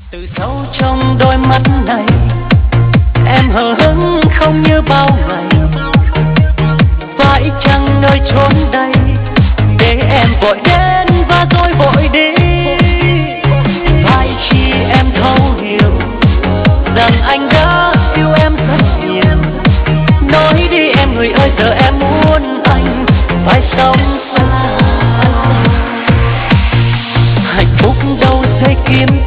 Từ sâu trong đôi mắt này em hờ hững không như bao ngày. Phải chăng nơi chốn đây để em vội đến và rồi vội đi? Phải chi em thấu hiểu rằng anh đã yêu em rất nhiều. Nói đi em người ơi, giờ em muốn anh phải sống xa. Hạnh phúc đâu dễ kiếm